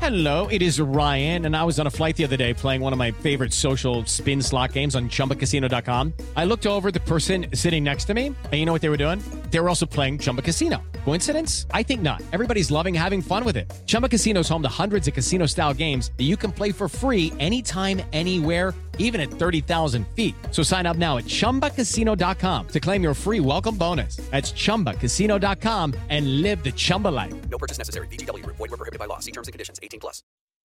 Hello, it is Ryan, and I was on a flight the other day playing one of my favorite social spin slot games on ChumbaCasino.com. I looked over at the person sitting next to me, and you know what they were doing? They were also playing Chumba Casino. Coincidence? I think not. Everybody's loving having fun with it. Chumba Casino is home to hundreds of casino-style games that you can play for free anytime, anywhere, even at 30,000 feet. So sign up now at ChumbaCasino.com to claim your free welcome bonus. That's ChumbaCasino.com and live the Chumba life. No purchase necessary. VGW. Void where prohibited by law. See terms and conditions. 18 plus.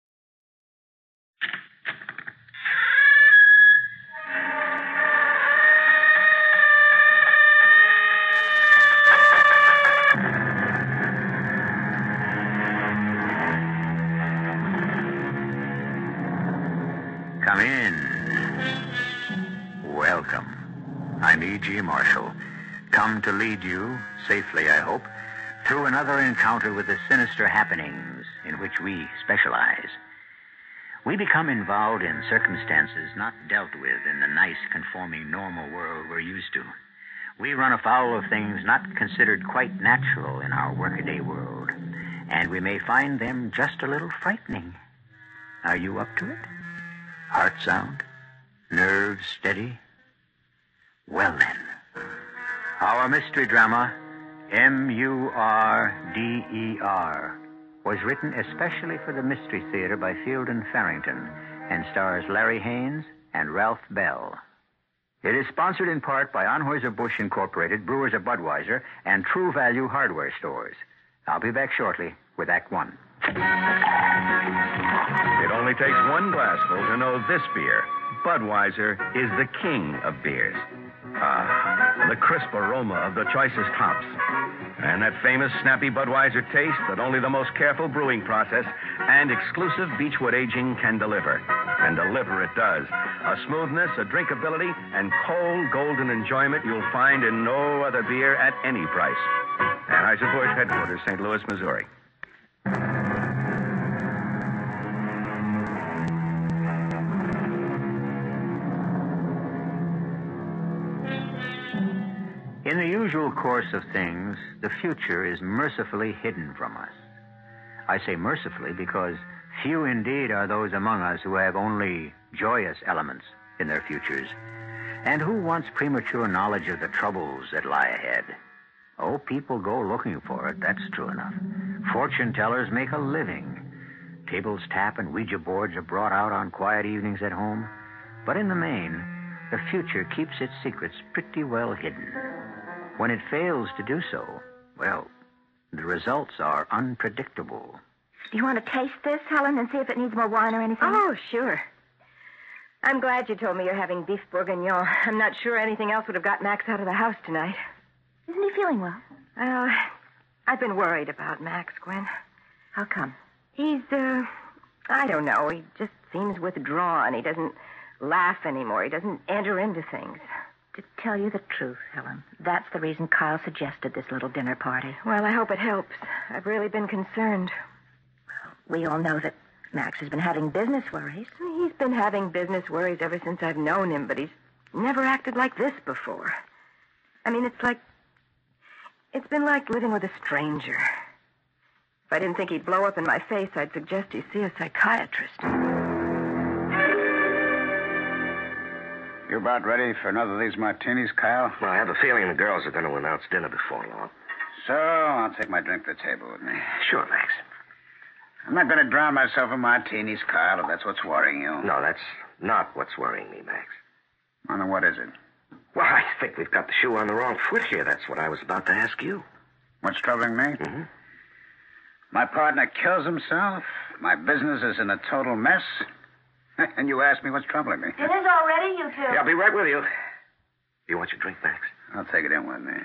Come in. Welcome. I'm E.G. Marshall, come to lead you, safely I hope, through another encounter with the sinister happenings in which we specialize. We become involved in circumstances not dealt with in the nice, conforming, normal world we're used to. We run afoul of things not considered quite natural in our workaday world, and we may find them just a little frightening. Are you up to it? Heart sound? Nerves steady? Well then, our mystery drama, M-U-R-D-E-R, was written especially for the Mystery Theater by Field and Farrington and stars Larry Haynes and Ralph Bell. It is sponsored in part by Anheuser-Busch Incorporated, Brewers of Budweiser, and True Value Hardware Stores. I'll be back shortly with Act One. It only takes one glassful to know this beer. Budweiser is the king of beers. The crisp aroma of the choicest hops. And that famous snappy Budweiser taste that only the most careful brewing process and exclusive Beechwood aging can deliver. And deliver it does. A smoothness, a drinkability, and cold golden enjoyment you'll find in no other beer at any price. Anheuser-Busch headquarters, St. Louis, Missouri. In the usual course of things, the future is mercifully hidden from us. I say mercifully because few indeed are those among us who have only joyous elements in their futures, and who wants premature knowledge of the troubles that lie ahead. Oh, people go looking for it, that's true enough. Fortune tellers make a living. Tables tap and Ouija boards are brought out on quiet evenings at home. But in the main, the future keeps its secrets pretty well hidden. When it fails to do so, well, the results are unpredictable. Do you want to taste this, Helen, and see if it needs more wine or anything? Oh, sure. I'm glad you told me you're having beef bourguignon. I'm not sure anything else would have got Max out of the house tonight. Isn't he feeling well? Well, I've been worried about Max, Gwen. How come? He's, I don't know. He just seems withdrawn. He doesn't laugh anymore. He doesn't enter into things. To tell you the truth, Helen, that's the reason Kyle suggested this little dinner party. Well, I hope it helps. I've really been concerned. We all know that Max has been having business worries. He's been having business worries ever since I've known him, but he's never acted like this before. I mean, it's been like living with a stranger. If I didn't think he'd blow up in my face, I'd suggest he see a psychiatrist. You about ready for another of these martinis, Kyle? Well, I have a feeling the girls are going to announce dinner before long. So, I'll take my drink to the table with me. Sure, Max. I'm not going to drown myself in martinis, Kyle, if that's what's worrying you. No, that's not what's worrying me, Max. Well, then what is it? Well, I think we've got the shoe on the wrong foot here. That's what I was about to ask you. What's troubling me? Mm-hmm. My partner kills himself. My business is in a total mess. And you ask me what's troubling me. It is already, you two. Yeah, I'll be right with you. You want your drink, Max? I'll take it in with me.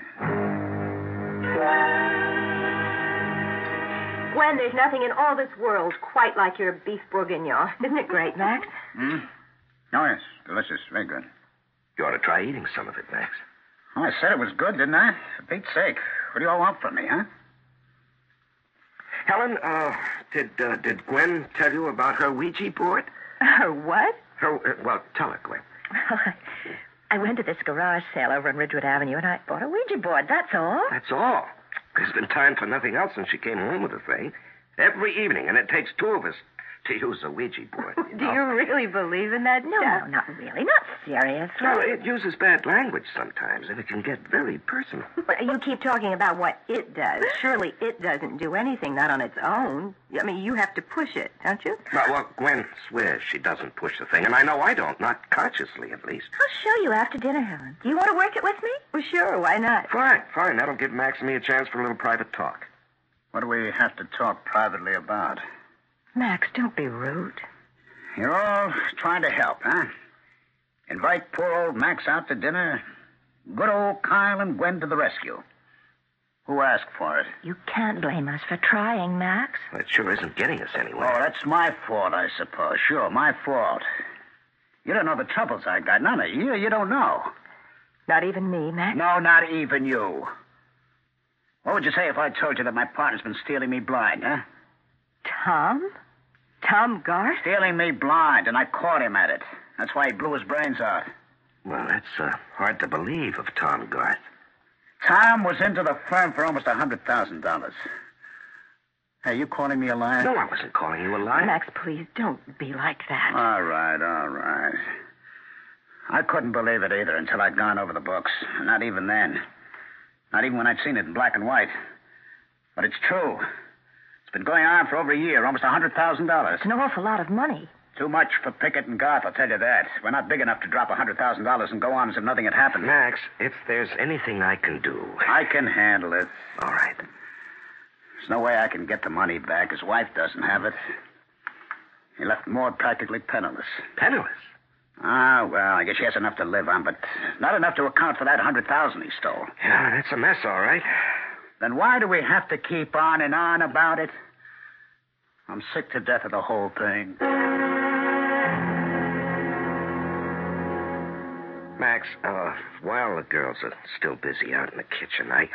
Gwen, there's nothing in all this world quite like your beef bourguignon. Isn't it great, Max? Hmm? Oh, yes. Delicious. Very good. You ought to try eating some of it, Max. Oh, I said it was good, didn't I? For Pete's sake. What do you all want from me, huh? Helen, did Gwen tell you about her Ouija board? Her what? Well, tell her, Gwen. Well, I went to this garage sale over on Ridgewood Avenue, and I bought a Ouija board, that's all. That's all. There's been time for nothing else since she came home with the thing. Every evening, and it takes two of us to use a Ouija board. Do you really believe in that No, stuff? no, not really. Not seriously. Well, it uses bad language sometimes, and it can get very personal. Well, you keep talking about what it does. Surely it doesn't do anything, not on its own. I mean, you have to push it, don't you? Well, Gwen swears she doesn't push the thing, and I know I don't, not consciously at least. I'll show you after dinner, Helen. Do you want to work it with me? Well, sure, why not? Fine. That'll give Max and me a chance for a little private talk. What do we have to talk privately about? Max, don't be rude. You're all trying to help, huh? Invite poor old Max out to dinner. Good old Kyle and Gwen to the rescue. Who asked for it? You can't blame us for trying, Max. Well, it sure isn't getting us Oh, anywhere. that's my fault, I suppose. Sure, my fault. You don't know the troubles I got. None of you. You don't know. Not even me, Max? No, not even you. What would you say if I told you that my partner's been stealing me blind, huh? Tom? Tom Garth? Stealing me blind, and I caught him at it. That's why he blew his brains out. Well, that's hard to believe of Tom Garth. Tom was into the firm for almost $100,000. Hey, you calling me a liar? No, I wasn't calling you a liar. Max, please, don't be like that. All right. I couldn't believe it either until I'd gone over the books. Not even then. Not even when I'd seen it in black and white. But it's true. It's been going on for over a year, almost $100,000. It's an awful lot of money. Too much for Pickett and Garth, I'll tell you that. We're not big enough to drop $100,000 and go on as if nothing had happened. Max, if there's anything I can do... I can handle it. All right. There's no way I can get the money back. His wife doesn't have it. He left Maud practically penniless. Penniless? Ah, well, I guess she has enough to live on, but not enough to account for that $100,000 he stole. Yeah, that's a mess, all right. Then why do we have to keep on and on about it? I'm sick to death of the whole thing. Max, while the girls are still busy out in the kitchen, I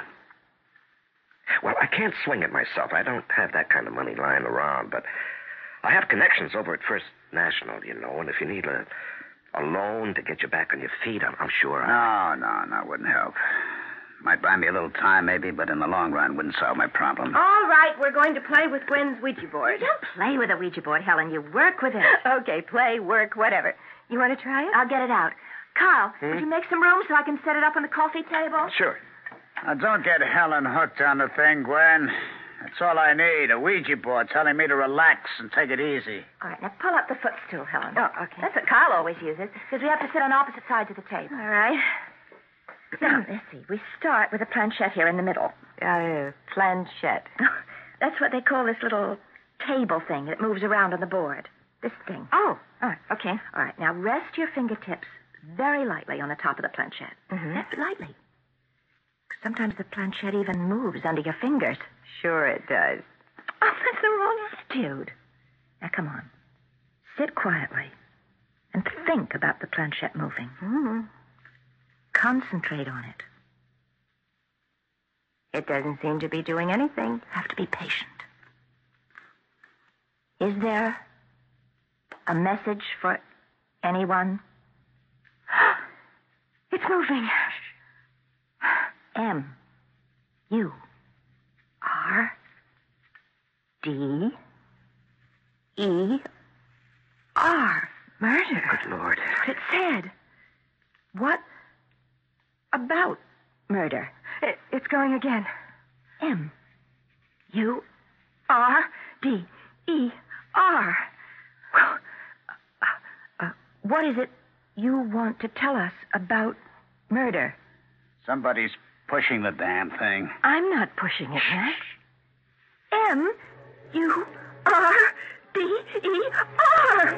can't swing it myself. I don't have that kind of money lying around, but I have connections over at First National, you know, and if you need a loan to get you back on your feet, I'm sure No, wouldn't help. Might buy me a little time, maybe, but in the long run wouldn't solve my problem. All right, we're going to play with Gwen's Ouija board. You don't play with a Ouija board, Helen. You work with it. Okay, play, work, whatever. You want to try it? I'll get it out. Carl, would you make some room so I can set it up on the coffee table? Sure. Now, don't get Helen hooked on the thing, Gwen. That's all I need, a Ouija board telling me to relax and take it easy. All right, now pull up the footstool, Helen. Oh, okay. That's what Carl always uses, because we have to sit on opposite sides of the table. All right. Now, let's see. We start with a planchette here in the middle. Planchette. That's what they call this little table thing that moves around on the board. This thing. Oh, okay. All right, now rest your fingertips very lightly on the top of the planchette. Mm-hmm. That's lightly. Sometimes the planchette even moves under your fingers. Sure it does. Oh, that's the wrong attitude. Now, come on. Sit quietly and think about the planchette moving. Mm-hmm. Concentrate on it. It doesn't seem to be doing anything. You have to be patient. Is there a message for anyone? It's moving. M. U. R. D. E. R. Murder. Good Lord. That's what it said. What about murder? It's going again. M. U. R. D. E. R. What is it you want to tell us about murder? Somebody's pushing the damn thing. I'm not pushing it, Max. M. U. R. D. E. R.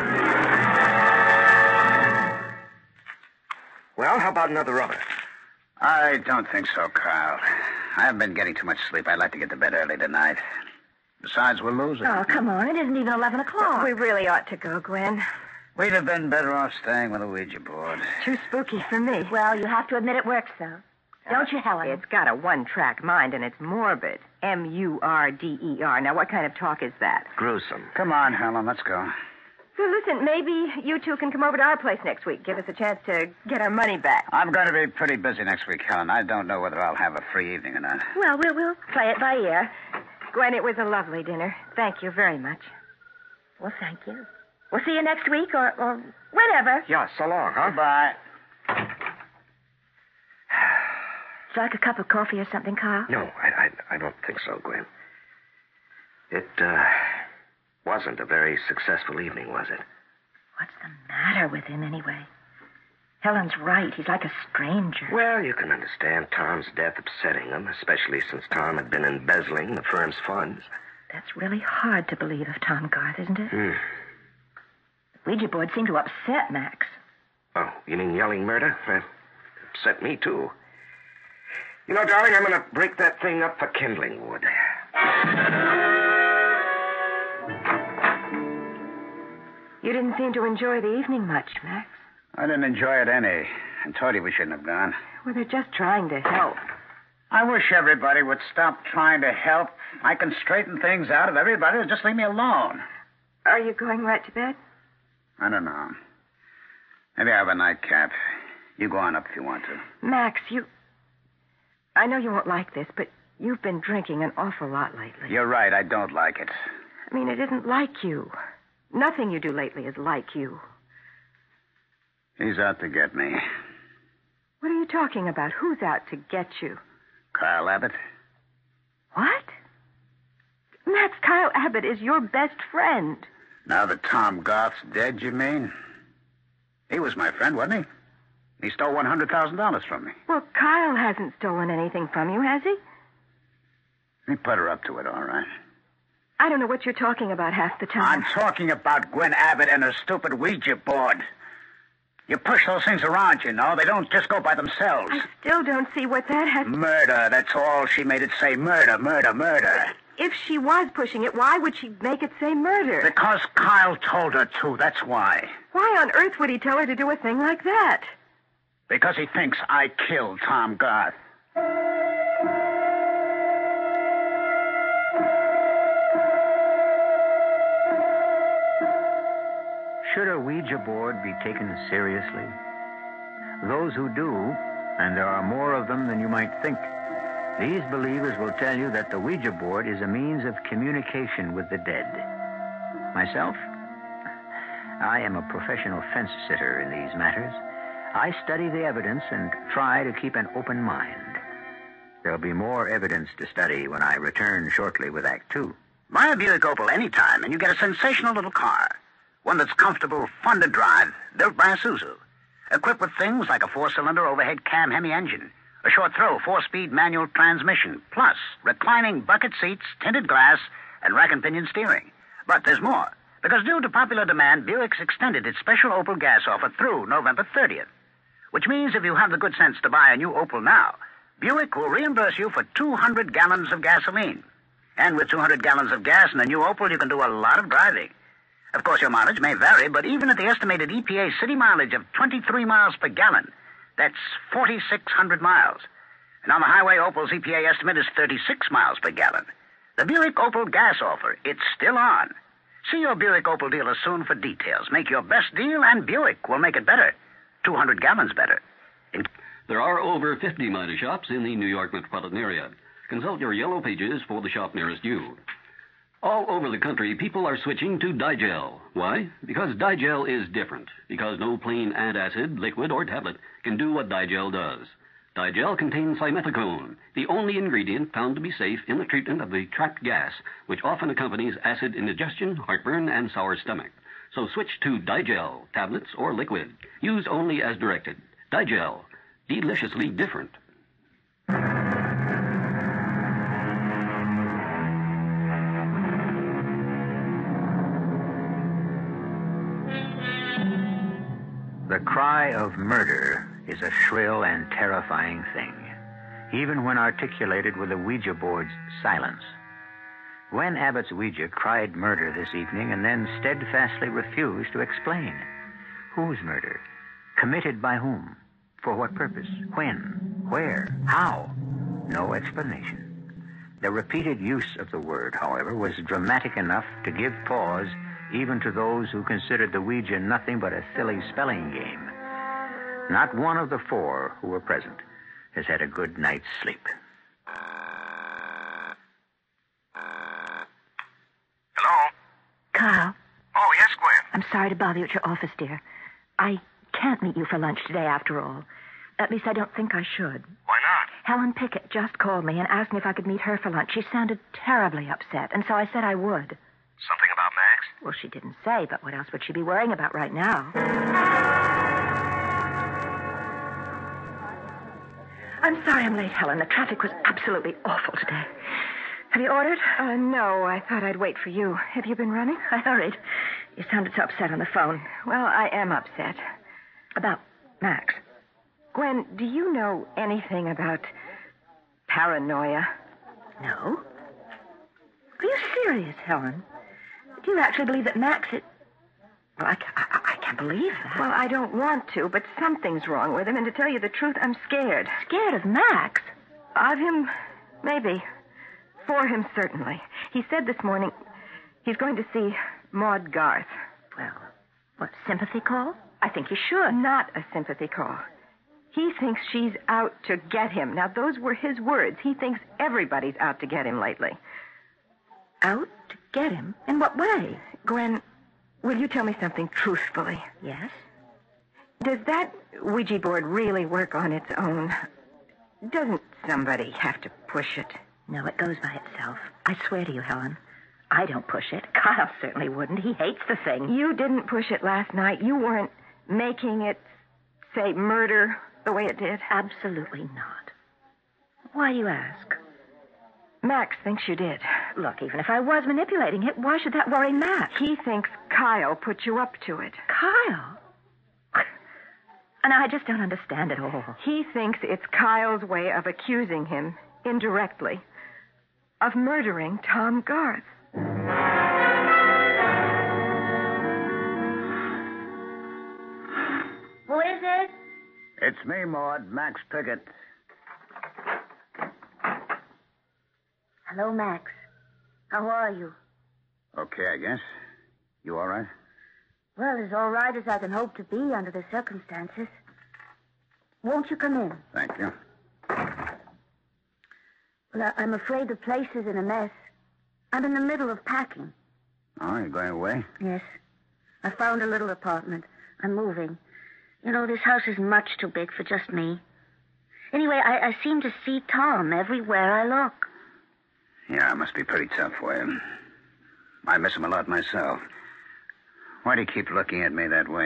Well, how about another rubber? I don't think so, Carl. I haven't been getting too much sleep. I'd like to get to bed early tonight. Besides, we'll lose it. Oh, come on. It isn't even 11 o'clock. We really ought to go, Gwen. We'd have been better off staying with a Ouija board. Too spooky for me. Well, you have to admit it works, though. Don't you, Helen? It's got a one-track mind, and it's morbid. M-U-R-D-E-R. Now, what kind of talk is that? Gruesome. Come on, Helen, let's go. So, listen, maybe you two can come over to our place next week. Give us a chance to get our money back. I'm going to be pretty busy next week, Helen. I don't know whether I'll have a free evening or not. Well, we'll play it by ear. Gwen, it was a lovely dinner. Thank you very much. Well, thank you. We'll see you next week or whenever. Yeah, so long, huh? Bye. Would you like a cup of coffee or something, Carl? No, I don't think so, Gwen. It wasn't a very successful evening, was it? What's the matter with him, anyway? Helen's right. He's like a stranger. Well, you can understand Tom's death upsetting him, especially since Tom had been embezzling the firm's funds. That's really hard to believe of Tom Garth, isn't it? Hmm. The Ouija board seemed to upset Max. Oh, you mean yelling murder? Upset me, too. You know, darling, I'm going to break that thing up for kindling wood. You didn't seem to enjoy the evening much, Max. I didn't enjoy it any. I told you we shouldn't have gone. Well, they're just trying to help. I wish everybody would stop trying to help. I can straighten things out if everybody would just leave me alone. Are you going right to bed? I don't know. Maybe I have a nightcap. You go on up if you want to. Max, I know you won't like this, but you've been drinking an awful lot lately. You're right. I don't like it. I mean, it isn't like you. Nothing you do lately is like you. He's out to get me. What are you talking about? Who's out to get you? Kyle Abbott. What? Max, Kyle Abbott is your best friend. Now that Tom Garth's dead, you mean? He was my friend, wasn't he? He stole $100,000 from me. Well, Kyle hasn't stolen anything from you, has he? He put her up to it, all right. I don't know what you're talking about half the time. I'm talking about Gwen Abbott and her stupid Ouija board. You push those things around, you know. They don't just go by themselves. I still don't see what that has... Murder, that's all. She made it say murder, murder, murder. If she was pushing it, why would she make it say murder? Because Kyle told her to, that's why. Why on earth would he tell her to do a thing like that? Because he thinks I killed Tom Garth. Should a Ouija board be taken seriously? Those who do, and there are more of them than you might think, these believers will tell you that the Ouija board is a means of communication with the dead. Myself, I am a professional fence sitter in these matters. I study the evidence and try to keep an open mind. There'll be more evidence to study when I return shortly with Act Two. Buy a Buick Opal anytime, and you get a sensational little car. One that's comfortable, fun to drive, built by Isuzu. Equipped with things like a 4-cylinder overhead cam Hemi engine, a short-throw 4-speed manual transmission, plus reclining bucket seats, tinted glass, and rack and pinion steering. But there's more, because due to popular demand, Buick's extended its special Opal gas offer through November 30th. Which means if you have the good sense to buy a new Opal now, Buick will reimburse you for 200 gallons of gasoline. And with 200 gallons of gas in a new Opal, you can do a lot of driving. Of course, your mileage may vary, but even at the estimated EPA city mileage of 23 miles per gallon, that's 4,600 miles. And on the highway, Opal's EPA estimate is 36 miles per gallon. The Buick Opal gas offer, it's still on. See your Buick Opal dealer soon for details. Make your best deal, and Buick will make it better. 200 gallons better. There are over 50 Midas shops in the New York metropolitan area. Consult your yellow pages for the shop nearest you. All over the country, people are switching to Digel. Why? Because Digel is different. Because no plain antacid, liquid, or tablet can do what Digel does. Digel contains simethicone, the only ingredient found to be safe in the treatment of the trapped gas, which often accompanies acid indigestion, heartburn, and sour stomach. So switch to Digel, tablets or liquid. Use only as directed. Digel, deliciously different. The cry of murder is a shrill and terrifying thing, even when articulated with a Ouija board's silence. Gwen Abbott's Ouija cried murder this evening and then steadfastly refused to explain. Whose murder? Committed by whom? For what purpose? When? Where? How? No explanation. The repeated use of the word, however, was dramatic enough to give pause even to those who considered the Ouija nothing but a silly spelling game. Not one of the four who were present has had a good night's sleep. Carl. Oh, yes, Gwen. I'm sorry to bother you at your office, dear. I can't meet you for lunch today, after all. At least I don't think I should. Why not? Helen Pickett just called me and asked me if I could meet her for lunch. She sounded terribly upset, and so I said I would. Something about Max? Well, she didn't say, but what else would she be worrying about right now? I'm sorry I'm late, Helen. The traffic was absolutely awful today. Have you ordered? No, I thought I'd wait for you. Have you been running? I hurried. You sounded so upset on the phone. Well, I am upset. About Max. Gwen, do you know anything about paranoia? No. Are you serious, Helen? Do you actually believe that Max is... Well, I can't believe that. Well, I don't want to, but something's wrong with him, and to tell you the truth, I'm scared. Scared of Max? Of him, maybe. For him, certainly. He said this morning he's going to see Maud Garth. Well, what, sympathy call? I think he should. Not a sympathy call. He thinks she's out to get him. Now, those were his words. He thinks everybody's out to get him lately. Out to get him? In what way? Gwen, will you tell me something truthfully? Yes? Does that Ouija board really work on its own? Doesn't somebody have to push it? No, it goes by itself. I swear to you, Helen. I don't push it. Kyle certainly wouldn't. He hates the thing. You didn't push it last night. You weren't making it say murder the way it did. Absolutely not. Why do you ask? Max thinks you did. Look, even if I was manipulating it, why should that worry Max? He thinks Kyle put you up to it. Kyle? And I just don't understand it all. He thinks it's Kyle's way of accusing him, indirectly, of murdering Tom Garth. Who is it? It's me, Maud, Max Pickett. Hello, Max. How are you? Okay, I guess. You all right? Well, as all right as I can hope to be under the circumstances. Won't you come in? Thank you. Well, I'm afraid the place is in a mess. I'm in the middle of packing. Oh, you're going away? Yes. I found a little apartment. I'm moving. You know, this house is much too big for just me. Anyway, I seem to see Tom everywhere I look. Yeah, it must be pretty tough for him. I miss him a lot myself. Why do you keep looking at me that way?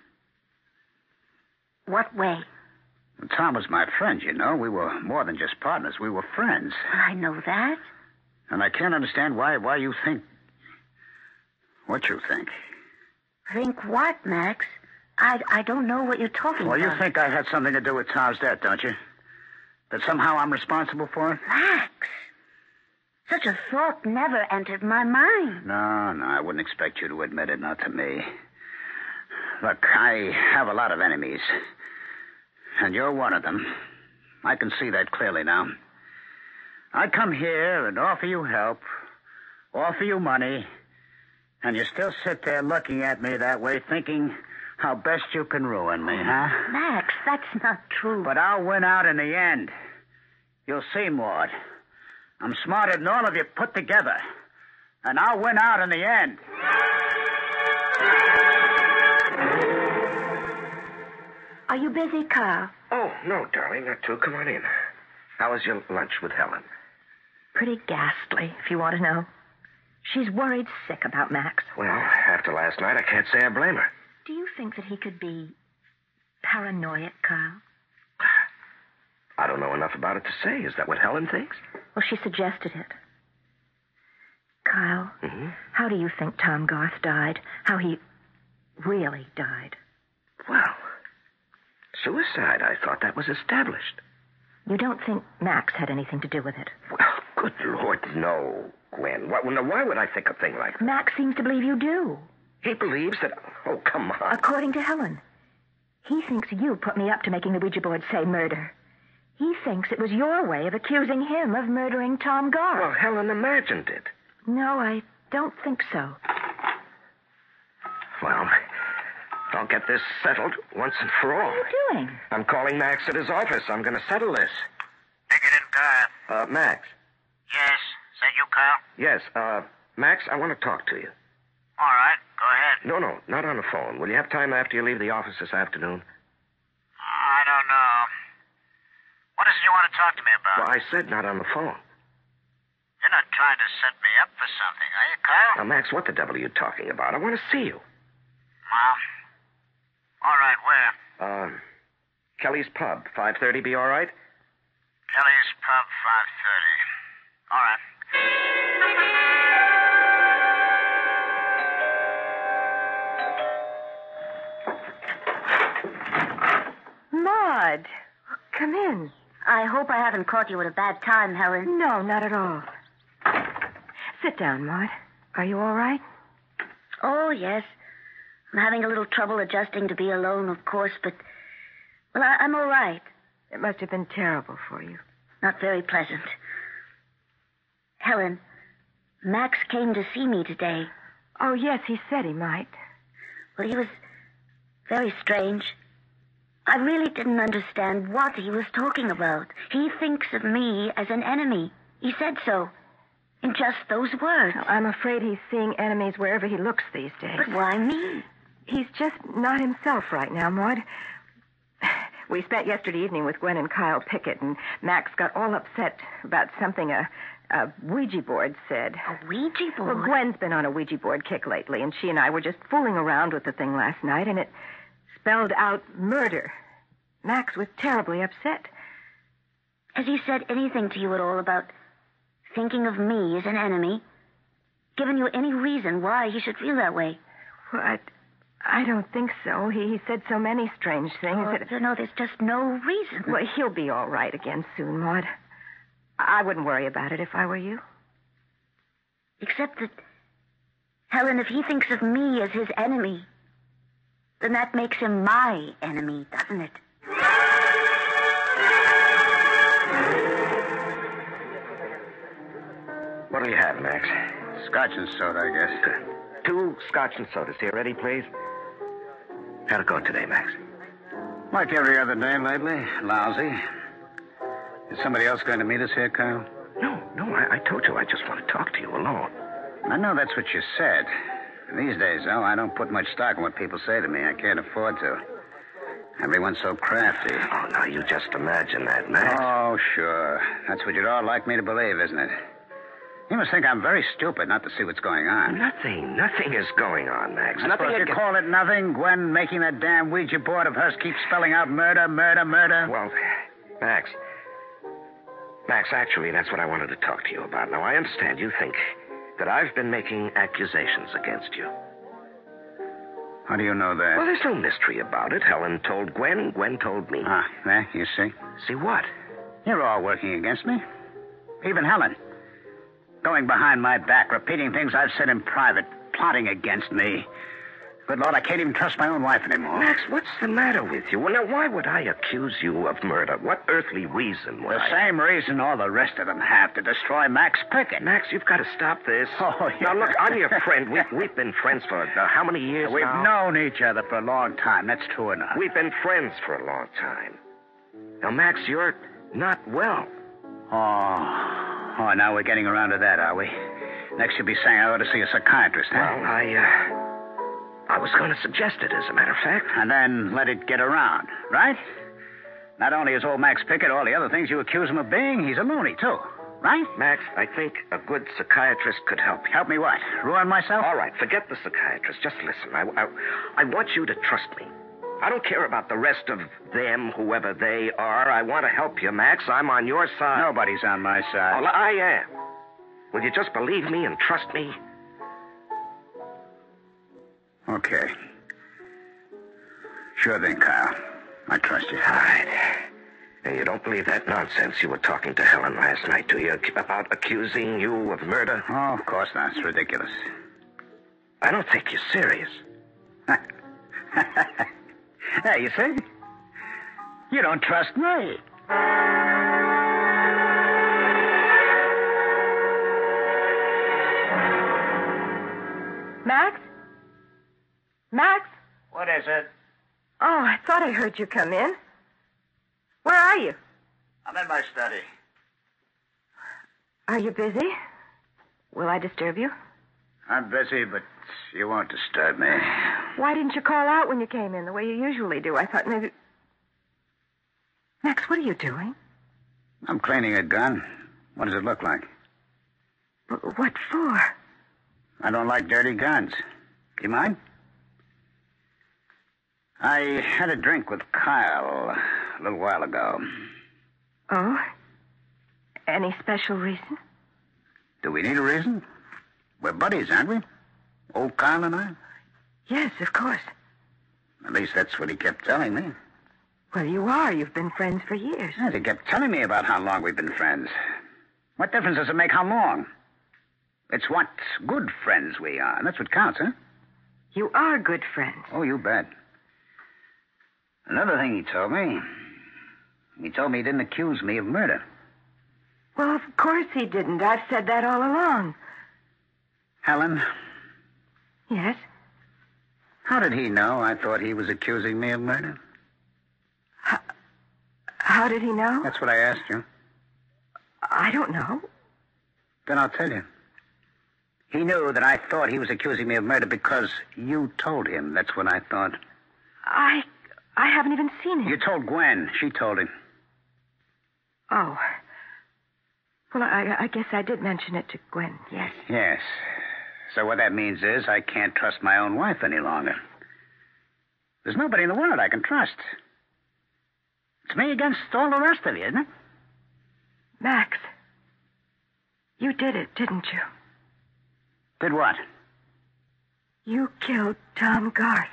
What way? Tom was my friend, you know. We were more than just partners. We were friends. I know that. And I can't understand why you think... what you think. Think what, Max? I don't know what you're talking Well, about. you think I had something to do with Tom's death, don't you? That somehow I'm responsible for it? Max! Such a thought never entered my mind. No, I wouldn't expect you to admit it, not to me. Look, I have a lot of enemies. And you're one of them. I can see that clearly now. I come here and offer you help, offer you money, and you still sit there looking at me that way, thinking how best you can ruin me, huh? Max, that's not true. But I'll win out in the end. You'll see, Maud. I'm smarter than all of you put together. And I'll win out in the end. Are you busy, Carl? Oh, no, darling, not too. Come on in. How was your lunch with Helen? Pretty ghastly, if you want to know. She's worried sick about Max. Well, after last night, I can't say I blame her. Do you think that he could be paranoid, Carl? I don't know enough about it to say. Is that what Helen thinks? Well, she suggested it. Kyle, How do you think Tom Garth died? How he really died? Well, suicide. I thought that was established. You don't think Max had anything to do with it? Well, good Lord, no, Gwen. Why would I think a thing like that? Max seems to believe you do. He believes that... Oh, come on. According to Helen. He thinks you put me up to making the Ouija board say murder. He thinks it was your way of accusing him of murdering Tom Garth. Well, Helen imagined it. No, I don't think so. Well, I'll get this settled once and for all. What are you doing? I'm calling Max at his office. I'm going to settle this. Pickett and Garth. Max. Yes. Is that you, Carl? Yes, Max, I want to talk to you. All No, not on the phone. Will you have time after you leave the office this afternoon? I don't know. What is it you want to talk to me about? Well, I said not on the phone. You're not trying to set me up for something, are you, Kyle? Now, Max, what the devil are you talking about? I want to see you. Well, all right, where? Kelly's Pub, 5:30 be all right? Kelly's Pub, 5:30. All right. Maud, come in. I hope I haven't caught you at a bad time, Helen. No, not at all. Sit down, Maud. Are you all right? Oh, yes. I'm having a little trouble adjusting to be alone, of course, but... Well, I'm all right. It must have been terrible for you. Not very pleasant. Helen, Max came to see me today. Oh, yes, he said he might. Well, he was very strange. I really didn't understand what he was talking about. He thinks of me as an enemy. He said so. In just those words. Well, I'm afraid he's seeing enemies wherever he looks these days. But why me? He's just not himself right now, Maud. We spent yesterday evening with Gwen and Kyle Pickett, and Max got all upset about something a Ouija board said. A Ouija board? Well, Gwen's been on a Ouija board kick lately, and she and I were just fooling around with the thing last night, and it spelled out murder. Max was terribly upset. Has he said anything to you at all about thinking of me as an enemy? Given you any reason why he should feel that way? Well, I don't think so. He said so many strange things. No, there's just no reason. Well, he'll be all right again soon, Maud. I wouldn't worry about it if I were you. Except that, Helen, if he thinks of me as his enemy, then that makes him my enemy, doesn't it? What do you have, Max? Scotch and soda, I guess. 2 scotch and sodas here. Ready, please? How'd it go today, Max? Like every other day lately. Lousy. Is somebody else going to meet us here, Kyle? No, I told you I just want to talk to you alone. I know that's what you said. These days, though, I don't put much stock in what people say to me. I can't afford to. Everyone's so crafty. Oh, now you just imagine that, Max. Oh, sure. That's what you'd all like me to believe, isn't it? You must think I'm very stupid not to see what's going on. Nothing is going on, Max. I suppose you call it nothing? Gwen making that damn Ouija board of hers keep spelling out murder, murder, murder? Well, Max, actually, that's what I wanted to talk to you about. Now, I understand you think that I've been making accusations against you. How do you know that? Well, there's no mystery about it. Helen told Gwen, Gwen told me. Ah, there, you see? See what? You're all working against me. Even Helen. Going behind my back, repeating things I've said in private, plotting against me. Good Lord, I can't even trust my own wife anymore. Max, what's the matter with you? Well, now, why would I accuse you of murder? What earthly reason would The same reason all the rest of them have, to destroy Max Pickett. Max, you've got to stop this. Oh, yeah. Now, look, I'm your friend. We've been friends for how many years We've now? known each other for a long time. That's true enough. We've been friends for a long time. Now, Max, you're not well. Oh, now we're getting around to that, are we? Next you'll be saying I ought to see a psychiatrist, huh? Well, I was going to suggest it, as a matter of fact. And then let it get around, right? Not only is old Max Pickett all the other things you accuse him of being, he's a loony, too. Right? Max, I think a good psychiatrist could help you. Help me what? Ruin myself? All right, forget the psychiatrist. Just listen. I want you to trust me. I don't care about the rest of them, whoever they are. I want to help you, Max. I'm on your side. Nobody's on my side. Well, I am. Will you just believe me and trust me? Okay. Sure thing, Kyle. I trust you. All right. And you don't believe that nonsense you were talking to Helen last night, do you? About accusing you of murder? Oh, of course not. It's ridiculous. I don't think you're serious. Hey, you see? You don't trust me. Max? Max? What is it? Oh, I thought I heard you come in. Where are you? I'm in my study. Are you busy? Will I disturb you? I'm busy, but you won't disturb me. Why didn't you call out when you came in the way you usually do? I thought maybe... Max, what are you doing? I'm cleaning a gun. What does it look like? What for? I don't like dirty guns. Do you mind? I had a drink with Kyle a little while ago. Oh? Any special reason? Do we need a reason? We're buddies, aren't we? Old Kyle and I? Yes, of course. At least that's what he kept telling me. Well, you are. You've been friends for years. Yes, he kept telling me about how long we've been friends. What difference does it make how long? It's what good friends we are. That's what counts, huh? You are good friends. Oh, you bet. Another thing he told me he didn't accuse me of murder. Well, of course he didn't. I've said that all along. Helen? Yes? How did he know I thought he was accusing me of murder? How did he know? That's what I asked you. I don't know. Then I'll tell you. He knew that I thought he was accusing me of murder because you told him. That's what I thought. I haven't even seen him. You told Gwen. She told him. Oh. Well, I guess I did mention it to Gwen, yes. Yes. So what that means is I can't trust my own wife any longer. There's nobody in the world I can trust. It's me against all the rest of you, isn't it? Max, you did it, didn't you? Did what? You killed Tom Garth.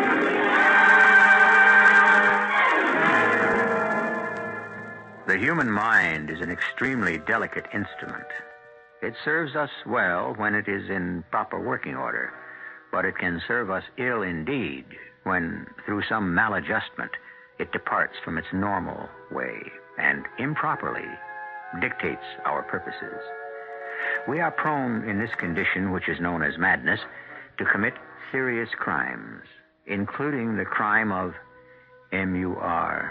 The human mind is an extremely delicate instrument. It serves us well when it is in proper working order, but it can serve us ill indeed when, through some maladjustment, it departs from its normal way and improperly dictates our purposes. We are prone in this condition, which is known as madness, to commit serious crimes, including the crime of murder.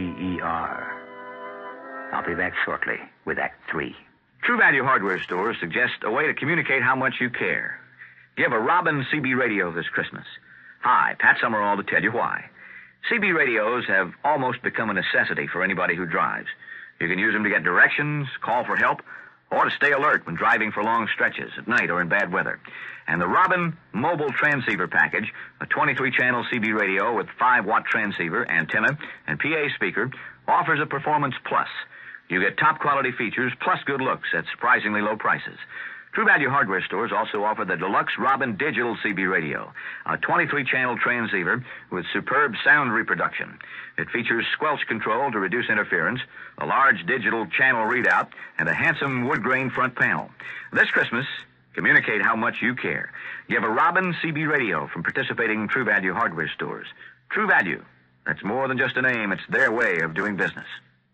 I'll be back shortly with Act 3. True Value Hardware stores suggest a way to communicate how much you care. Give a Robin CB radio this Christmas. Hi, Pat Summerall to tell you why. CB radios have almost become a necessity for anybody who drives. You can use them to get directions, call for help, or to stay alert when driving for long stretches at night or in bad weather. And the Robin Mobile Transceiver Package, a 23-channel CB radio with 5-watt transceiver, antenna, and PA speaker, offers a Performance Plus. You get top-quality features plus good looks at surprisingly low prices. True Value Hardware stores also offer the Deluxe Robin Digital CB radio, a 23-channel transceiver with superb sound reproduction. It features squelch control to reduce interference, a large digital channel readout, and a handsome wood-grain front panel. This Christmas, communicate how much you care. Give a Robin CB radio from participating True Value Hardware stores. True Value. That's more than just a name. It's their way of doing business.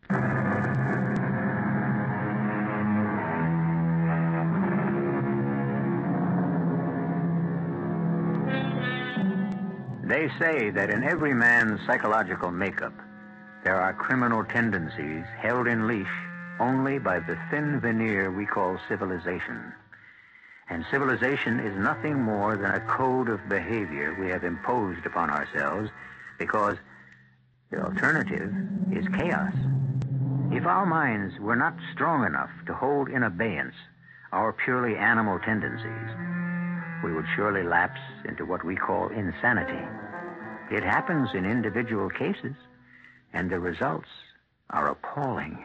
They say that in every man's psychological makeup, there are criminal tendencies held in leash only by the thin veneer we call civilization. And civilization is nothing more than a code of behavior we have imposed upon ourselves because the alternative is chaos. If our minds were not strong enough to hold in abeyance our purely animal tendencies, we would surely lapse into what we call insanity. It happens in individual cases, and the results are appalling.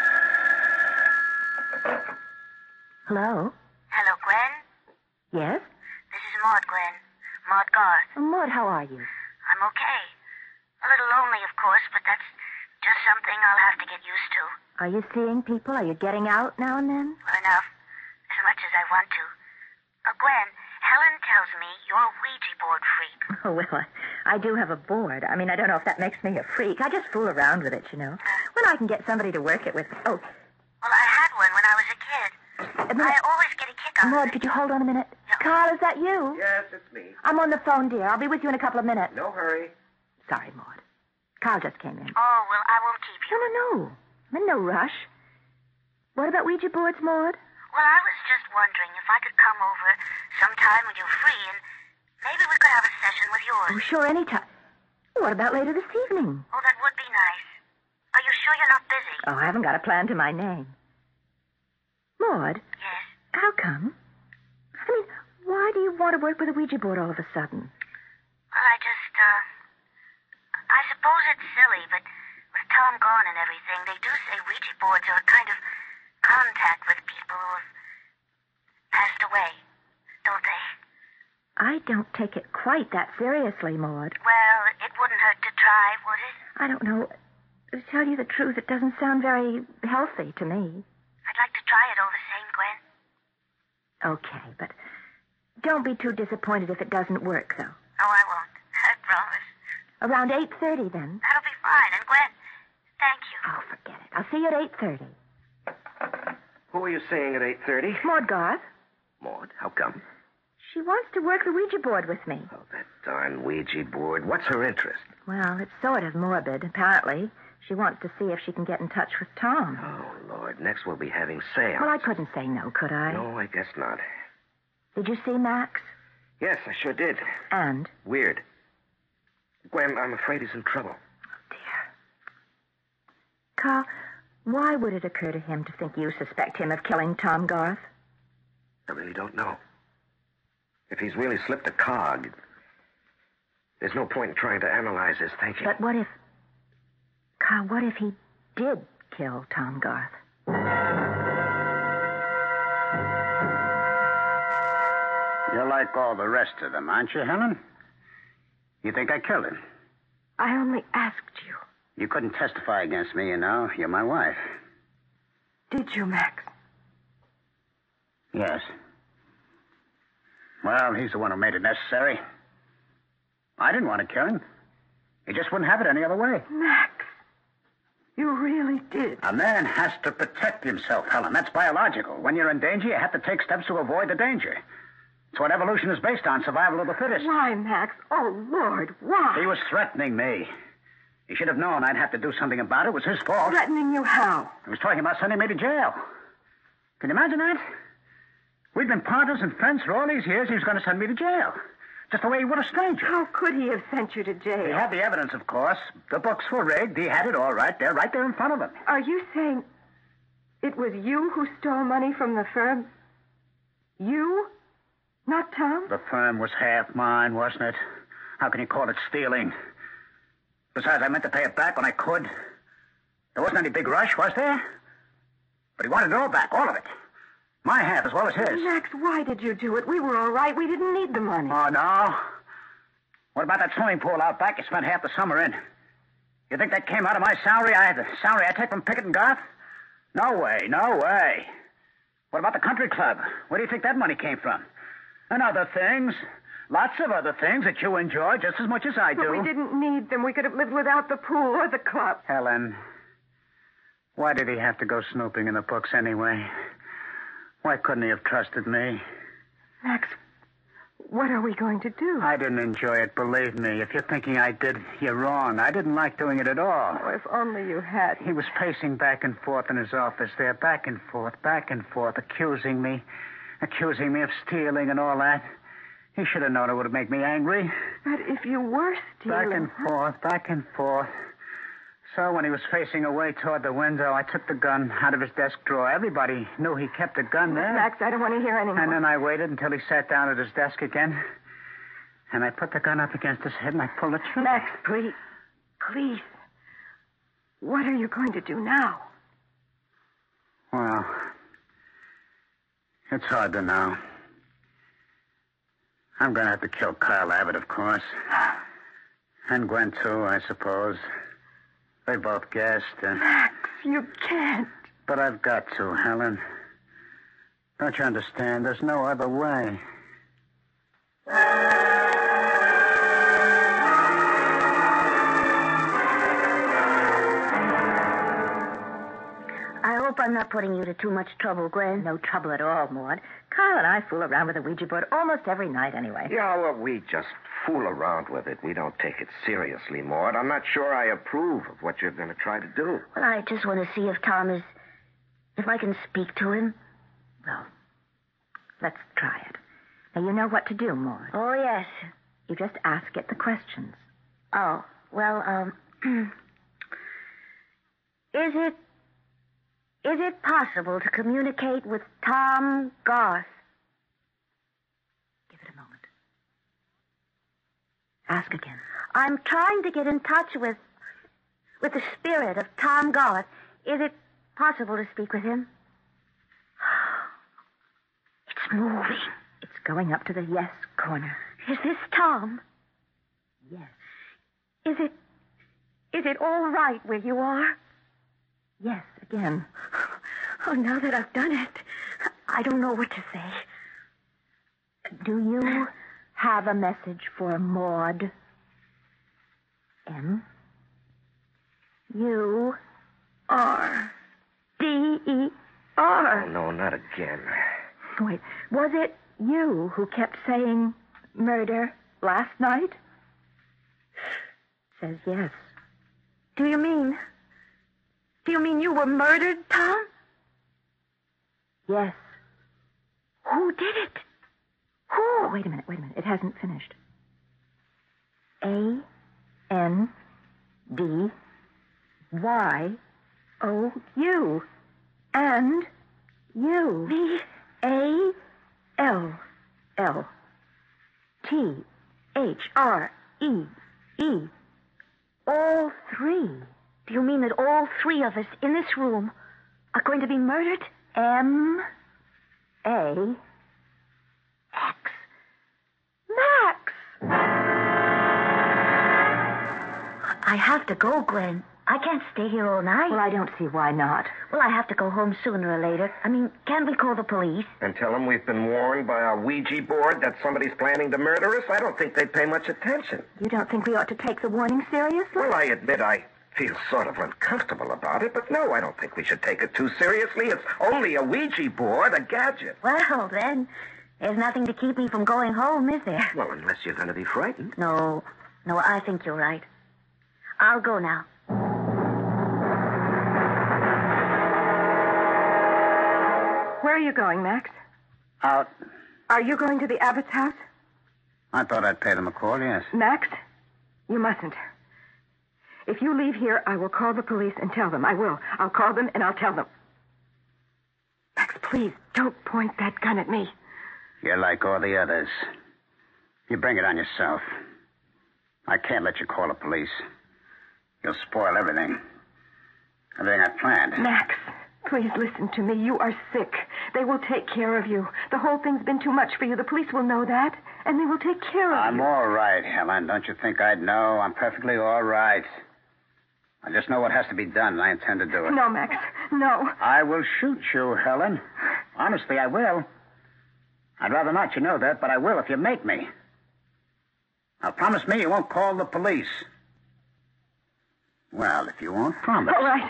Hello? Hello, Gwen? Yes? This is Maud, Gwen. Maud Garth. Maud, how are you? I'm okay. A little lonely, of course, but that's just something I'll have to get used to. Are you seeing people? Are you getting out now and then? Well, enough. As much as I want to. Gwen, Helen tells me you're a Ouija board freak. Oh, well, I do have a board. I mean, I don't know if that makes me a freak. I just fool around with it, you know. When I can get somebody to work it with. Oh. Well, I had one when I was a kid. I always get a kick out of it. Maud, could you hold on a minute? Yeah. Carl, is that you? Yes, it's me. I'm on the phone, dear. I'll be with you in a couple of minutes. No hurry. Sorry, Maud. Carl just came in. Oh, well, I won't keep you. No. I'm in no rush. What about Ouija boards, Maud? Well, I was just wondering if I could come over sometime when you're free, and maybe we could have a session with yours. Oh, sure, anytime. What about later this evening? Oh, that would be nice. Are you sure you're not busy? Oh, I haven't got a plan to my name. Maud? Yes? How come? I mean, why do you want to work with a Ouija board all of a sudden? Well, I suppose it's silly, but with Tom gone and everything, they do say Ouija boards are a kind of contact with people who have passed away, don't they? I don't take it quite that seriously, Maud. Well, it wouldn't hurt to try, would it? I don't know. To tell you the truth, it doesn't sound very healthy to me. I'd like to try it all the same, Gwen. Okay, but don't be too disappointed if it doesn't work, though. Oh, I won't. I promise. Around 8:30, then. That'll be fine. And Gwen, thank you. Oh, forget it. I'll see you at 8:30. Who are you seeing at 8:30? Maud Garth. Maud, how come? She wants to work the Ouija board with me. Oh, that darn Ouija board. What's her interest? Well, it's sort of morbid, apparently. She wants to see if she can get in touch with Tom. Oh, Lord. Next we'll be having seance. Well, I couldn't say no, could I? No, I guess not. Did you see Max? Yes, I sure did. And? Weird. Gwen, I'm afraid he's in trouble. Oh, dear. Carl, why would it occur to him to think you suspect him of killing Tom Garth? I really don't know. If he's really slipped a cog, there's no point in trying to analyze his thinking. But what if... Carl, what if he did kill Tom Garth? You're like all the rest of them, aren't you, Helen? You think I killed him? I only asked you. You couldn't testify against me, you know. You're my wife. Did you, Max? Yes. Well, he's the one who made it necessary. I didn't want to kill him. He just wouldn't have it any other way. Max, you really did. A man has to protect himself, Helen. That's biological. When you're in danger, you have to take steps to avoid the danger. It's what evolution is based on, survival of the fittest. Why, Max? Oh, Lord, why? He was threatening me. He should have known I'd have to do something about it. It was his fault. Threatening you how? He was talking about sending me to jail. Can you imagine that? We'd been partners and friends for all these years. He was going to send me to jail. Just the way he would a stranger. How could he have sent you to jail? He had the evidence, of course. The books were rigged. He had it all right there in front of him. Are you saying it was you who stole money from the firm? You? Not Tom? The firm was half mine, wasn't it? How can you call it stealing? Besides, I meant to pay it back when I could. There wasn't any big rush, was there? But he wanted it all back, all of it. My half as well as his. Max, why did you do it? We were all right. We didn't need the money. Oh, no? What about that swimming pool out back you spent half the summer in? You think that came out of my salary? The salary I take from Pickett and Garth? No way, no way. What about the country club? Where do you think that money came from? And other things. Lots of other things that you enjoy just as much as I do. But we didn't need them. We could have lived without the pool or the club. Helen, why did he have to go snooping in the books anyway? Why couldn't he have trusted me? Max, what are we going to do? I didn't enjoy it, believe me. If you're thinking I did, you're wrong. I didn't like doing it at all. Oh, if only you had. He was pacing back and forth in his office there, back and forth, accusing me of stealing and all that. He should have known it would make me angry. But if you were stealing... Back and forth. So when he was facing away toward the window, I took the gun out of his desk drawer. Everybody knew he kept a gun there. Max, I don't want to hear any more. And then I waited until he sat down at his desk again. And I put the gun up against his head and I pulled the trigger. Max, please. Please. What are you going to do now? Well, it's hard to know. I'm going to have to kill Carl Abbott, of course. And Gwen, too, I suppose. They both guessed. Max, you can't. But I've got to, Helen. Don't you understand? There's no other way. I hope I'm not putting you to too much trouble, Gwen. No trouble at all, Maud. Carl and I fool around with the Ouija board almost every night anyway. Yeah, well, we just fool around with it. We don't take it seriously, Maud. I'm not sure I approve of what you're going to try to do. Well, I just want to see if Tom is... if I can speak to him. Well, let's try it. Now, you know what to do, Maud. Oh, yes. You just ask it the questions. Oh, well, Is it possible to communicate with Tom Garth? Give it a moment. Ask again. I'm trying to get in touch with the spirit of Tom Garth. Is it possible to speak with him? It's moving. It's going up to the yes corner. Is this Tom? Yes. Is it all right where you are? Yes, again. Oh, now that I've done it, I don't know what to say. Do you have a message for Maud? M. U-R. D-E-R. Oh, no, not again. Wait, was it you who kept saying murder last night? Says yes. Do you mean you were murdered, Tom? Yes. Who did it? Who? Oh, wait a minute. It hasn't finished. A-N-D-Y-O-U. And you. V-A-L-L-T-H-R-E-E. All three. Do you mean that all three of us in this room are going to be murdered? M-A-X. Max! I have to go, Gwen. I can't stay here all night. Well, I don't see why not. Well, I have to go home sooner or later. I mean, can't we call the police? And tell them we've been warned by our Ouija board that somebody's planning to murder us? I don't think they'd pay much attention. You don't think we ought to take the warning seriously? Well, I admit I feel sort of uncomfortable about it, but no, I don't think we should take it too seriously. It's only a Ouija board, a gadget. Well, then, there's nothing to keep me from going home, is there? Well, unless you're going to be frightened. No, I think you're right. I'll go now. Where are you going, Max? Out. Are you going to the Abbott's house? I thought I'd pay them a call, yes. Max, you mustn't. If you leave here, I will call the police and tell them. I will. I'll call them and I'll tell them. Max, please, don't point that gun at me. You're like all the others. You bring it on yourself. I can't let you call the police. You'll spoil everything. Everything I planned. Max, please listen to me. You are sick. They will take care of you. The whole thing's been too much for you. The police will know that, and they will take care of you. I'm all right, Helen. Don't you think I'd know? I'm perfectly all right. I just know what has to be done, and I intend to do it. No, Max. No. I will shoot you, Helen. Honestly, I will. I'd rather not, you know that, but I will if you make me. Now, promise me you won't call the police. Well, if you won't promise. All right.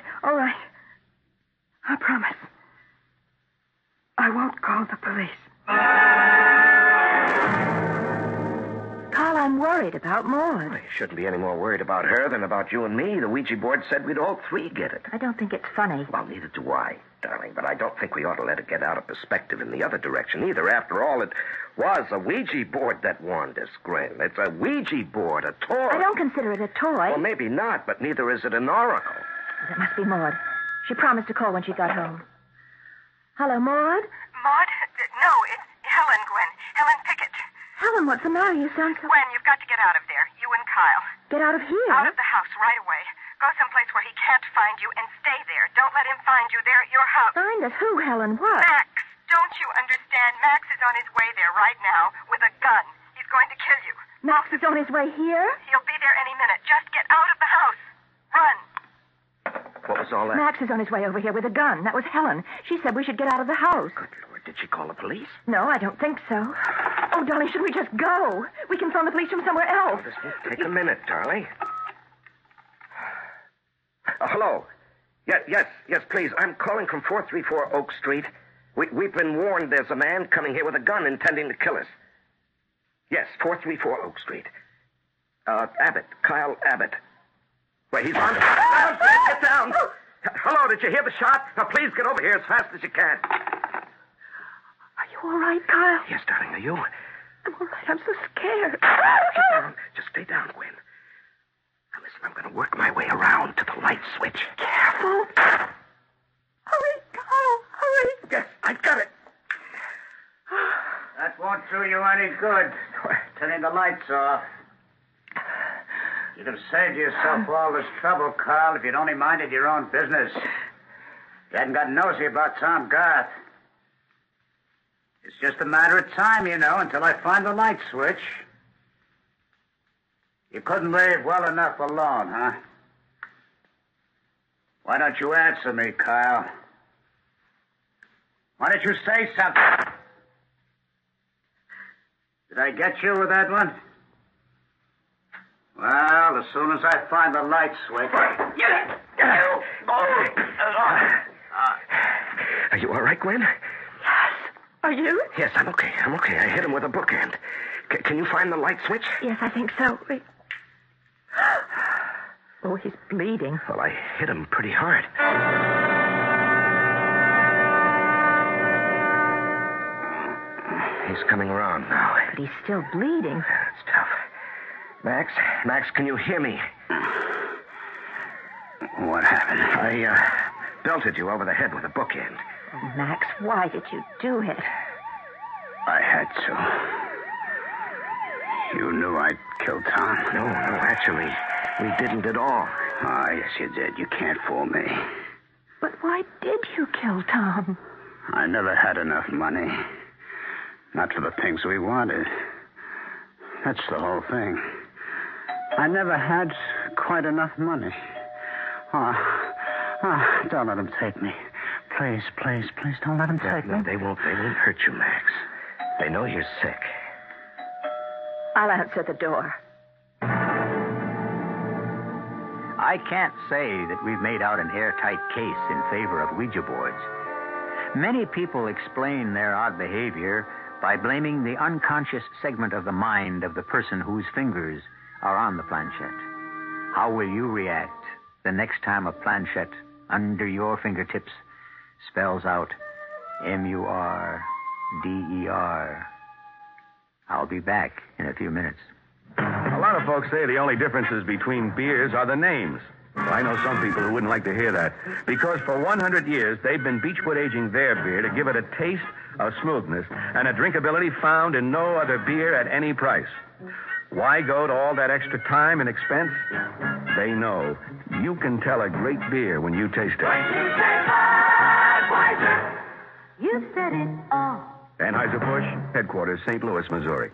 I promise. I won't call the police. Carl, I'm worried about Maud. You shouldn't be any more worried about her than about you and me. The Ouija board said we'd all three get it. I don't think it's funny. Well, neither do I, darling, but I don't think we ought to let it get out of perspective in the other direction either. After all, it was a Ouija board that warned us, Gwen. It's a Ouija board, a toy. I don't consider it a toy. Well, maybe not, but neither is it an oracle. It must be Maud. She promised to call when she got home. Hello, Maud? Maud? No, it's Helen, Gwen. Helen Pickett. Helen, what's the matter? You sound so... Gwen, you've got to get out of there. You and Kyle. Get out of here? Out of the house right away. Go someplace where he can't find you and stay there. Don't let him find you there at your house. Find us? Who, Helen? What? Max, don't you understand? Max is on his way there right now with a gun. He's going to kill you. Max is on his way here? He'll be there any minute. Just get out of the house. Run. What was all that? Max is on his way over here with a gun. That was Helen. She said we should get out of the house. Good Lord, did she call the police? No, I don't think so. Oh, darling, should we just go? We can phone the police from somewhere else. This will take a minute, darling. Hello. Yes, please. I'm calling from 434 Oak Street. We've been warned there's a man coming here with a gun intending to kill us. Yes, 434 Oak Street. Abbott. Kyle Abbott. Wait, he's on... Get down! Hello, did you hear the shot? Now, please get over here as fast as you can. you all right, Kyle? Yes, darling, are you? I'm all right. I'm so scared. Sit down. Just stay down, Gwen. Now, listen, I'm going to work my way around to the light switch. Careful. Hurry, Kyle, hurry. Yes, I've got it. That won't do you any good. Turning the lights off. You'd have saved yourself all this trouble, Carl, if you'd only minded your own business. You hadn't got nosy about Tom Garth. It's just a matter of time, you know, until I find the light switch. You couldn't leave well enough alone, huh? Why don't you answer me, Kyle? Why don't you say something? Did I get you with that one? Well, as soon as I find the light switch... Are you all right, Gwen? Yes. Are you? Yes, I'm okay. I hit him with a bookend. Can you find the light switch? Yes, I think so. Oh, he's bleeding. Well, I hit him pretty hard. He's coming around now. But he's still bleeding. That's tough. Max, can you hear me? What happened? I belted you over the head with a bookend. Oh, Max, why did you do it? I had to. You knew I'd killed Tom? No, actually, we didn't at all. Oh, yes, you did. You can't fool me. But why did you kill Tom? I never had enough money. Not for the things we wanted. That's the whole thing. I never had quite enough money. Oh, don't let him take me. Please, don't let him take me. No, they won't hurt you, Max. They know you're sick. I'll answer the door. I can't say that we've made out an airtight case in favor of Ouija boards. Many people explain their odd behavior by blaming the unconscious segment of the mind of the person whose fingers are on the planchette. How will you react the next time a planchette under your fingertips spells out M-U-R-D-E-R? I'll be back in a few minutes. A lot of folks say the only differences between beers are the names. Well, I know some people who wouldn't like to hear that, because for 100 years they've been Beechwood aging their beer to give it a taste, a smoothness, and a drinkability found in no other beer at any price. Why go to all that extra time and expense? They know you can tell a great beer when you taste it. You said it all. Anheuser-Busch, headquarters, St. Louis, Missouri.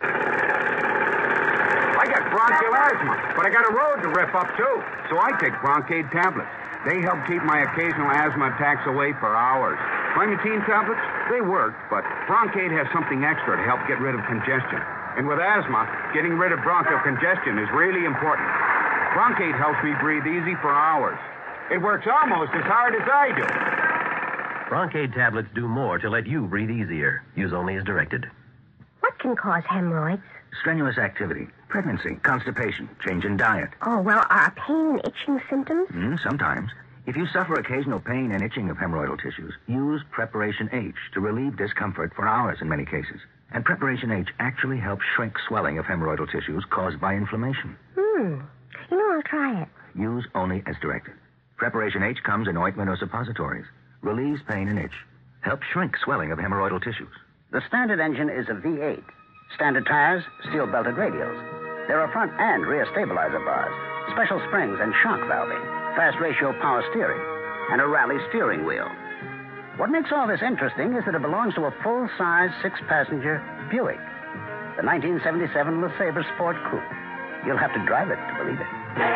I got bronchial asthma, but I got a road to rip up, too. So I take Broncaid tablets. They help keep my occasional asthma attacks away for hours. Primatine tablets, they work, but Broncaid has something extra to help get rid of congestion. And with asthma, getting rid of bronchial congestion is really important. Broncaid helps me breathe easy for hours. It works almost as hard as I do. Broncaid tablets do more to let you breathe easier. Use only as directed. What can cause hemorrhoids? Strenuous activity, pregnancy, constipation, change in diet. Oh, well, are pain and itching symptoms? Sometimes. If you suffer occasional pain and itching of hemorrhoidal tissues, use Preparation H to relieve discomfort for hours in many cases. And Preparation H actually helps shrink swelling of hemorrhoidal tissues caused by inflammation. You know, I'll try it. Use only as directed. Preparation H comes in ointment or suppositories. Relieves pain and itch. Helps shrink swelling of hemorrhoidal tissues. The standard engine is a V8. Standard tires, steel-belted radials. There are front and rear stabilizer bars, special springs and shock valving, fast ratio power steering, and a rally steering wheel. What makes all this interesting is that it belongs to a full-size, 6-passenger Buick, the 1977 LeSabre Sport Coupe. You'll have to drive it to believe it.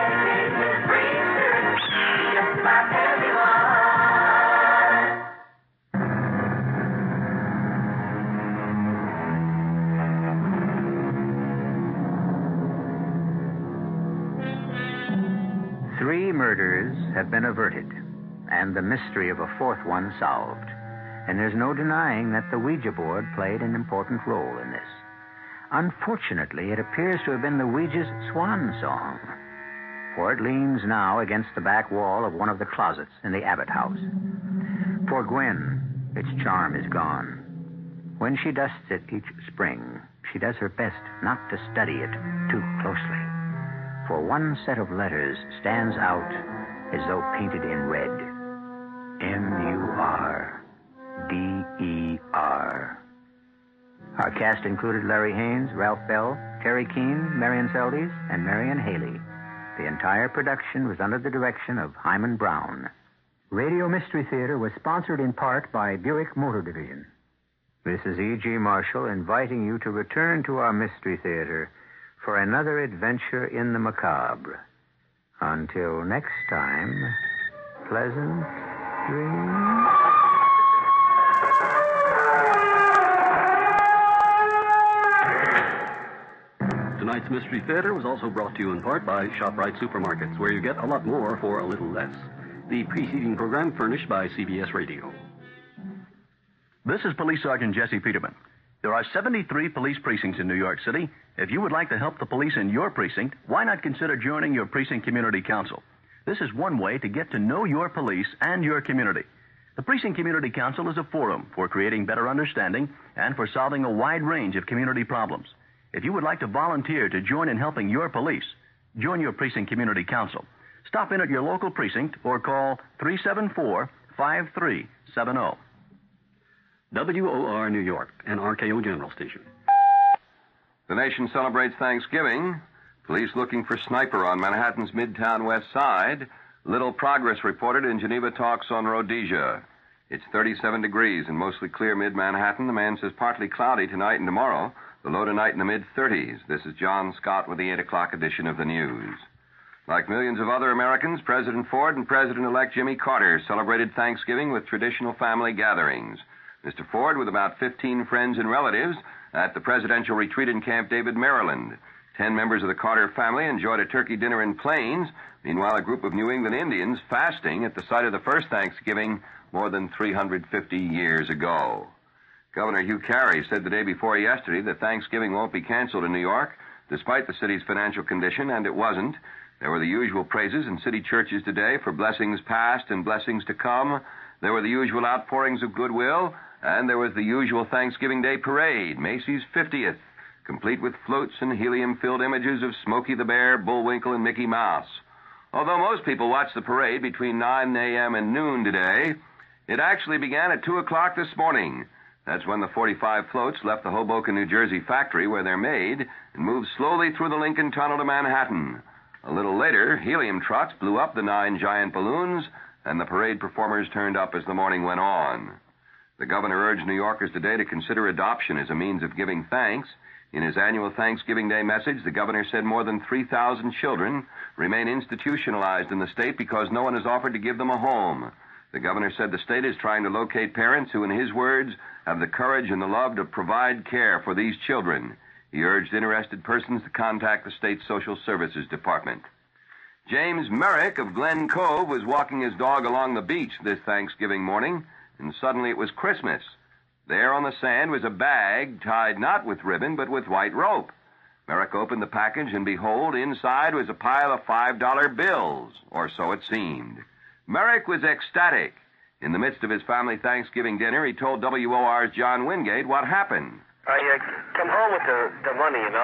3 murders have been averted, and the mystery of a 4th one solved. And there's no denying that the Ouija board played an important role in this. Unfortunately, it appears to have been the Ouija's swan song, for it leans now against the back wall of one of the closets in the Abbott house. For Gwen, its charm is gone. When she dusts it each spring, she does her best not to study it too closely. For one set of letters stands out as though painted in red. M-U-R-D-E-R. Our cast included Larry Haynes, Ralph Bell, Terry Keane, Marion Seldes, and Marion Haley. The entire production was under the direction of Hyman Brown. Radio Mystery Theater was sponsored in part by Buick Motor Division. This is E.G. Marshall inviting you to return to our Mystery Theater for another adventure in the macabre. Until next time, pleasant dreams. Tonight's Mystery Theater was also brought to you in part by ShopRite Supermarkets, where you get a lot more for a little less. The preceding program furnished by CBS Radio. This is Police Sergeant Jesse Peterman. There are 73 police precincts in New York City. If you would like to help the police in your precinct, why not consider joining your precinct community council? This is one way to get to know your police and your community. The Precinct Community Council is a forum for creating better understanding and for solving a wide range of community problems. If you would like to volunteer to join in helping your police, join your Precinct Community Council. Stop in at your local precinct or call 374-5370. WOR New York, an RKO General Station. The nation celebrates Thanksgiving. Police looking for sniper on Manhattan's Midtown West Side. Little progress reported in Geneva talks on Rhodesia. It's 37 degrees and mostly clear mid-Manhattan. The man says partly cloudy tonight and tomorrow. The low tonight in the mid-30s. This is John Scott with the 8 o'clock edition of the news. Like millions of other Americans, President Ford and President-elect Jimmy Carter celebrated Thanksgiving with traditional family gatherings. Mr. Ford with about 15 friends and relatives at the presidential retreat in Camp David, Maryland. 10 members of the Carter family enjoyed a turkey dinner in Plains. Meanwhile, a group of New England Indians fasting at the site of the first Thanksgiving more than 350 years ago. Governor Hugh Carey said the day before yesterday that Thanksgiving won't be canceled in New York, despite the city's financial condition, and it wasn't. There were the usual praises in city churches today for blessings past and blessings to come. There were the usual outpourings of goodwill, and there was the usual Thanksgiving Day parade, Macy's 50th, complete with floats and helium-filled images of Smokey the Bear, Bullwinkle, and Mickey Mouse. Although most people watched the parade between 9 a.m. and noon today, it actually began at 2 o'clock this morning. That's when the 45 floats left the Hoboken, New Jersey factory where they're made and moved slowly through the Lincoln Tunnel to Manhattan. A little later, helium trucks blew up the 9 giant balloons, and the parade performers turned up as the morning went on. The governor urged New Yorkers today to consider adoption as a means of giving thanks. In his annual Thanksgiving Day message, the governor said more than 3,000 children remain institutionalized in the state because no one has offered to give them a home. The governor said the state is trying to locate parents who, in his words, have the courage and the love to provide care for these children. He urged interested persons to contact the state social services department. James Merrick of Glen Cove was walking his dog along the beach this Thanksgiving morning, and suddenly it was Christmas. There on the sand was a bag tied not with ribbon but with white rope. Merrick opened the package, and behold, inside was a pile of $5 bills, or so it seemed. Merrick was ecstatic. In the midst of his family Thanksgiving dinner, he told WOR's John Wingate what happened. I come home with the money, and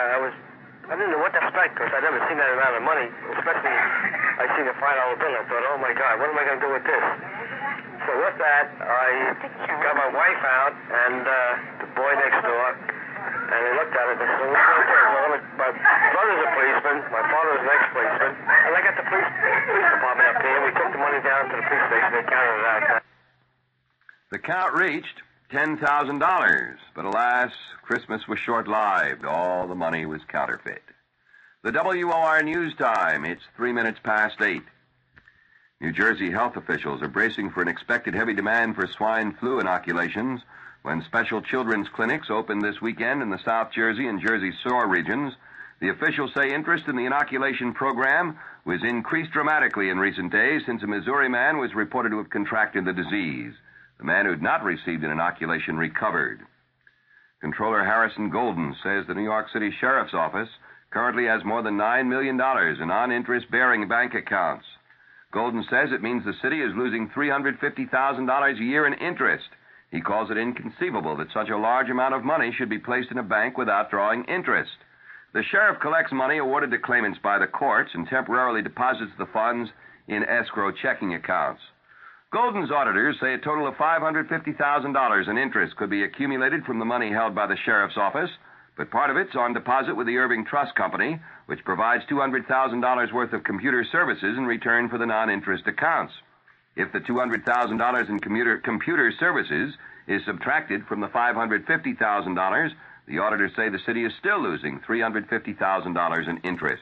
I didn't know what to expect because I'd never seen that amount of money, especially I seen a $5 bill. I thought, oh my God, what am I going to do with this? So with that, I got my wife out and the boy next door, and they looked at it and they said, what's going to do? My brother's a policeman, my father's an ex-policeman, and I got the police department up here, and we took the money down to the police station and counted it out. The count reached $10,000, but alas, Christmas was short-lived. All the money was counterfeit. The WOR News Time, it's 3 minutes past 8. New Jersey health officials are bracing for an expected heavy demand for swine flu inoculations when special children's clinics open this weekend in the South Jersey and Jersey Shore regions. The officials say interest in the inoculation program was increased dramatically in recent days since a Missouri man was reported to have contracted the disease. The man who had not received an inoculation recovered. Controller Harrison Golden says the New York City Sheriff's Office currently has more than $9 million in non-interest-bearing bank accounts. Golden says it means the city is losing $350,000 a year in interest. He calls it inconceivable that such a large amount of money should be placed in a bank without drawing interest. The sheriff collects money awarded to claimants by the courts and temporarily deposits the funds in escrow checking accounts. Golden's auditors say a total of $550,000 in interest could be accumulated from the money held by the sheriff's office, but part of it's on deposit with the Irving Trust Company, which provides $200,000 worth of computer services in return for the non-interest accounts. If the $200,000 in computer services is subtracted from the $550,000, the auditors say the city is still losing $350,000 in interest.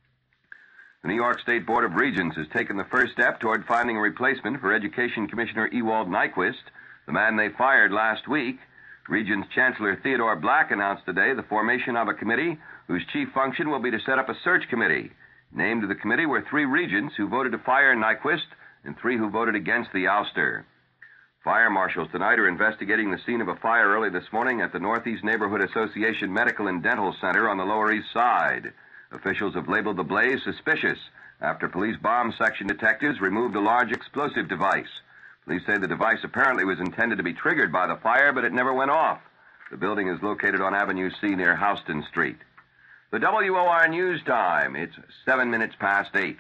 The New York State Board of Regents has taken the first step toward finding a replacement for Education Commissioner Ewald Nyquist, the man they fired last week. Regents Chancellor Theodore Black announced today the formation of a committee whose chief function will be to set up a search committee. Named to the committee were 3 regents who voted to fire Nyquist and 3 who voted against the ouster. Fire marshals tonight are investigating the scene of a fire early this morning at the Northeast Neighborhood Association Medical and Dental Center on the Lower East Side. Officials have labeled the blaze suspicious after police bomb section detectives removed a large explosive device. Police say the device apparently was intended to be triggered by the fire, but it never went off. The building is located on Avenue C near Houston Street. The WOR News Time. It's 7 minutes past 8.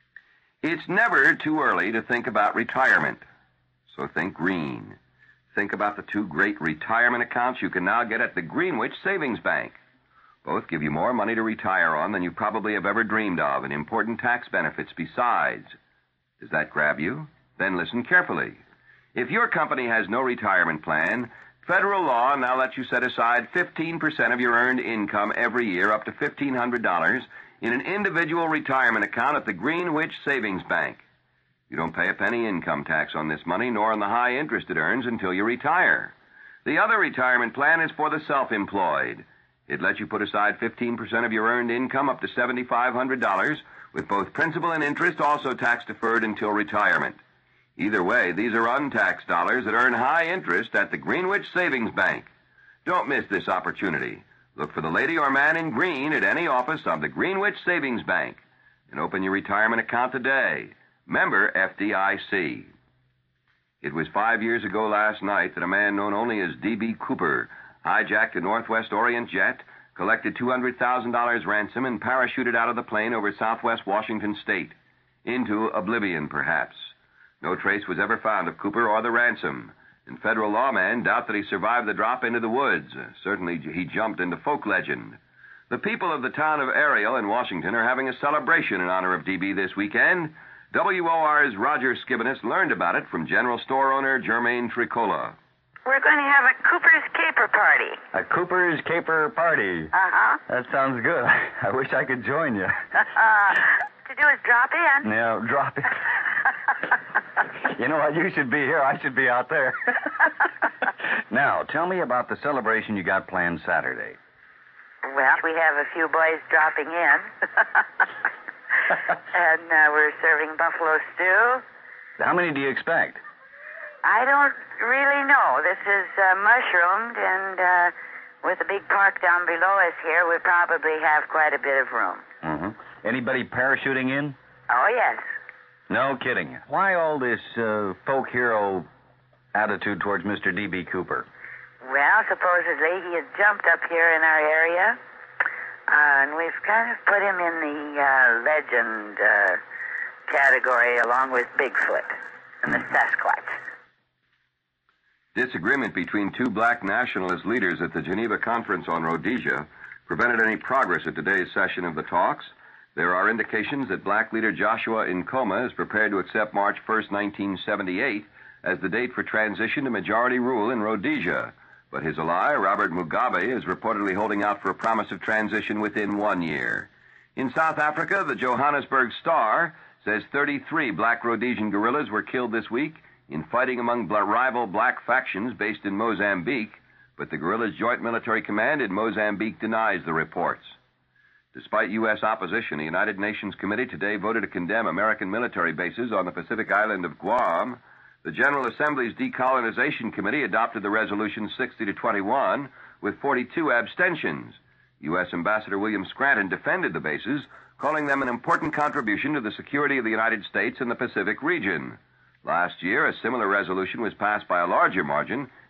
It's never too early to think about retirement. So think green. Think about the 2 great retirement accounts you can now get at the Greenwich Savings Bank. Both give you more money to retire on than you probably have ever dreamed of, and important tax benefits besides. Does that grab you? Then listen carefully. If your company has no retirement plan, federal law now lets you set aside 15% of your earned income every year, up to $1,500, in an individual retirement account at the Greenwich Savings Bank. You don't pay a penny income tax on this money, nor on the high interest it earns until you retire. The other retirement plan is for the self-employed. It lets you put aside 15% of your earned income up to $7,500, with both principal and interest also tax-deferred until retirement. Either way, these are untaxed dollars that earn high interest at the Greenwich Savings Bank. Don't miss this opportunity. Look for the lady or man in green at any office of the Greenwich Savings Bank and open your retirement account today. Member FDIC. It was 5 years ago last night that a man known only as D.B. Cooper hijacked a Northwest Orient jet, collected $200,000 ransom, and parachuted out of the plane over southwest Washington state. Into oblivion, perhaps. No trace was ever found of Cooper or the ransom, and federal lawmen doubt that he survived the drop into the woods. Certainly he jumped into folk legend. The people of the town of Ariel in Washington are having a celebration in honor of D.B. this weekend. WOR's Roger Skibonis learned about it from general store owner Jermaine Tricola. We're going to have a Cooper's Caper Party. A Cooper's Caper Party? Uh-huh. That sounds good. I wish I could join you. To do is drop in. Yeah, drop in. You know what? You should be here. I should be out there. Now, tell me about the celebration you got planned Saturday. Well, we have a few boys dropping in. And we're serving buffalo stew. How many do you expect? I don't really know. This is mushroomed, and with the big park down below us here, we probably have quite a bit of room. Mm-hmm. Anybody parachuting in? Oh, yes. No kidding. Why all this folk hero attitude towards Mr. D.B. Cooper? Well, supposedly he had jumped up here in our area, and we've kind of put him in the legend category along with Bigfoot and the Sasquatch. Disagreement between 2 black nationalist leaders at the Geneva Conference on Rhodesia prevented any progress at today's session of the talks. There are indications that black leader Joshua Nkrumah is prepared to accept March 1st, 1978, as the date for transition to majority rule in Rhodesia. But his ally, Robert Mugabe, is reportedly holding out for a promise of transition within 1 year. In South Africa, the Johannesburg Star says 33 black Rhodesian guerrillas were killed this week in fighting among rival black factions based in Mozambique, but the guerrillas' Joint Military Command in Mozambique denies the reports. Despite U.S. opposition, the United Nations Committee today voted to condemn American military bases on the Pacific island of Guam. The General Assembly's Decolonization Committee adopted the resolution 60-21 with 42 abstentions. U.S. Ambassador William Scranton defended the bases, calling them an important contribution to the security of the United States and the Pacific region. Last year, a similar resolution was passed by a larger margin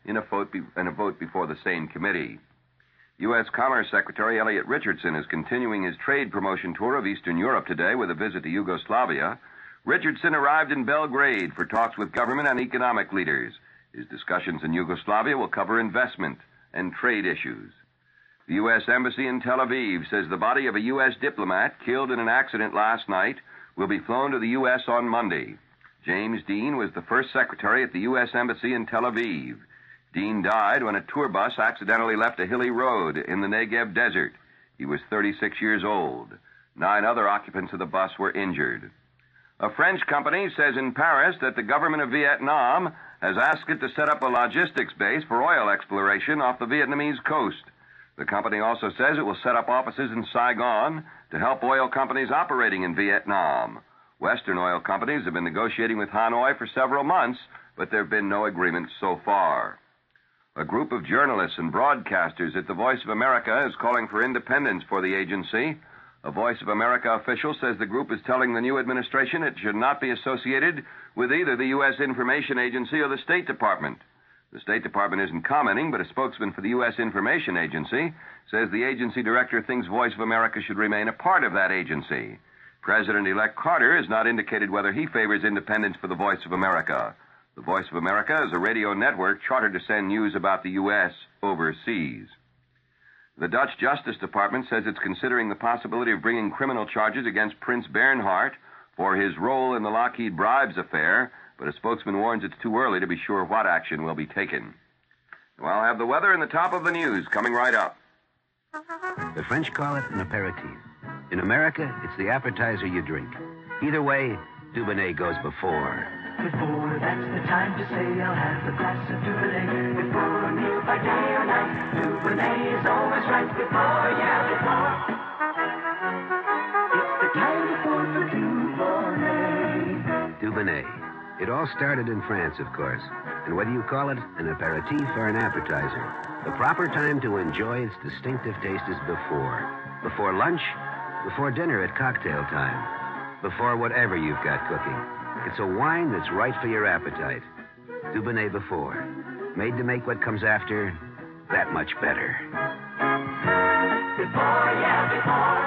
in a vote before the same committee. U.S. Commerce Secretary Elliot Richardson is continuing his trade promotion tour of Eastern Europe today with a visit to Yugoslavia. Richardson arrived in Belgrade for talks with government and economic leaders. His discussions in Yugoslavia will cover investment and trade issues. The U.S. Embassy in Tel Aviv says the body of a U.S. diplomat killed in an accident last night will be flown to the U.S. on Monday. James Dean was the first secretary at the U.S. Embassy in Tel Aviv. Dean died when a tour bus accidentally left a hilly road in the Negev desert. He was 36 years old. 9 other occupants of the bus were injured. A French company says in Paris that the government of Vietnam has asked it to set up a logistics base for oil exploration off the Vietnamese coast. The company also says it will set up offices in Saigon to help oil companies operating in Vietnam. Western oil companies have been negotiating with Hanoi for several months, but there have been no agreements so far. A group of journalists and broadcasters at the Voice of America is calling for independence for the agency. A Voice of America official says the group is telling the new administration it should not be associated with either the U.S. Information Agency or the State Department. The State Department isn't commenting, but a spokesman for the U.S. Information Agency says the agency director thinks Voice of America should remain a part of that agency. President-elect Carter has not indicated whether he favors independence for the Voice of America. The Voice of America is a radio network chartered to send news about the U.S. overseas. The Dutch Justice Department says it's considering the possibility of bringing criminal charges against Prince Bernhard for his role in the Lockheed bribes affair, but a spokesman warns it's too early to be sure what action will be taken. Well, I'll have the weather and the top of the news coming right up. The French call it an aperitif. In America, it's the appetizer you drink. Either way, Dubonnet goes before. Before, that's the time to say I'll have a glass of Dubonnet. Before a meal by day or night, Dubonnet is always right. Before, yeah, before. It's the time for Dubonnet. Dubonnet. It all started in France, of course. And whether you call it an aperitif or an appetizer, the proper time to enjoy its distinctive taste is before. Before lunch, before dinner at cocktail time, before whatever you've got cooking. It's a wine that's right for your appetite. Dubonnet before. Made to make what comes after that much better. Before, yeah, before.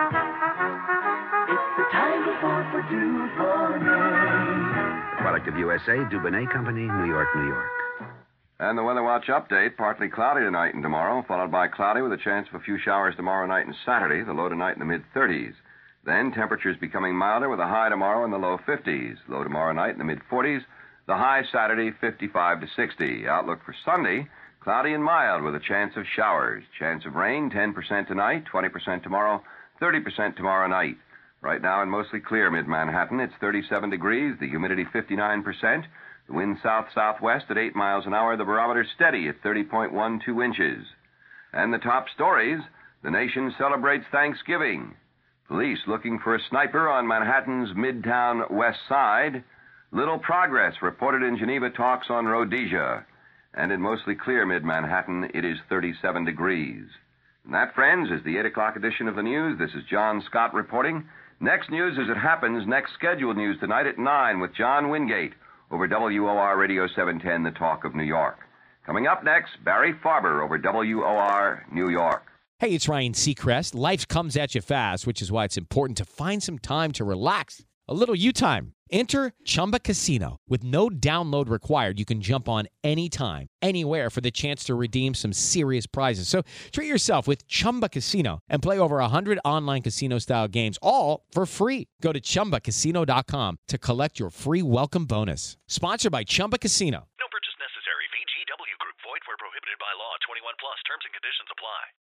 It's the time before for Dubonnet. Product of USA, Dubonnet Company, New York, New York. And the Weather Watch update, partly cloudy tonight and tomorrow, followed by cloudy with a chance of a few showers tomorrow night and Saturday, the low tonight in the mid-30s. Then temperatures becoming milder with a high tomorrow in the low 50s. Low tomorrow night in the mid-40s. The high Saturday, 55 to 60. Outlook for Sunday, cloudy and mild with a chance of showers. Chance of rain, 10% tonight, 20% tomorrow, 30% tomorrow night. Right now in mostly clear mid-Manhattan, it's 37 degrees, the humidity 59%. The wind south-southwest at 8 miles an hour. The barometer steady at 30.12 inches. And the top stories, the nation celebrates Thanksgiving. Police looking for a sniper on Manhattan's Midtown West Side. Little progress reported in Geneva talks on Rhodesia. And in mostly clear mid-Manhattan, it is 37 degrees. And that, friends, is the 8 o'clock edition of the news. This is John Scott reporting. Next news as it happens, next scheduled news tonight at 9 with John Wingate over WOR Radio 710, The Talk of New York. Coming up next, Barry Farber over WOR New York. Hey, it's Ryan Seacrest. Life comes at you fast, which is why it's important to find some time to relax. A little you time. Enter Chumba Casino. With no download required, you can jump on anytime, anywhere for the chance to redeem some serious prizes. So treat yourself with Chumba Casino and play over 100 online casino-style games, all for free. Go to ChumbaCasino.com to collect your free welcome bonus. Sponsored by Chumba Casino. No purchase necessary. VGW Group. Void where prohibited by law. 21 plus. Terms and conditions apply.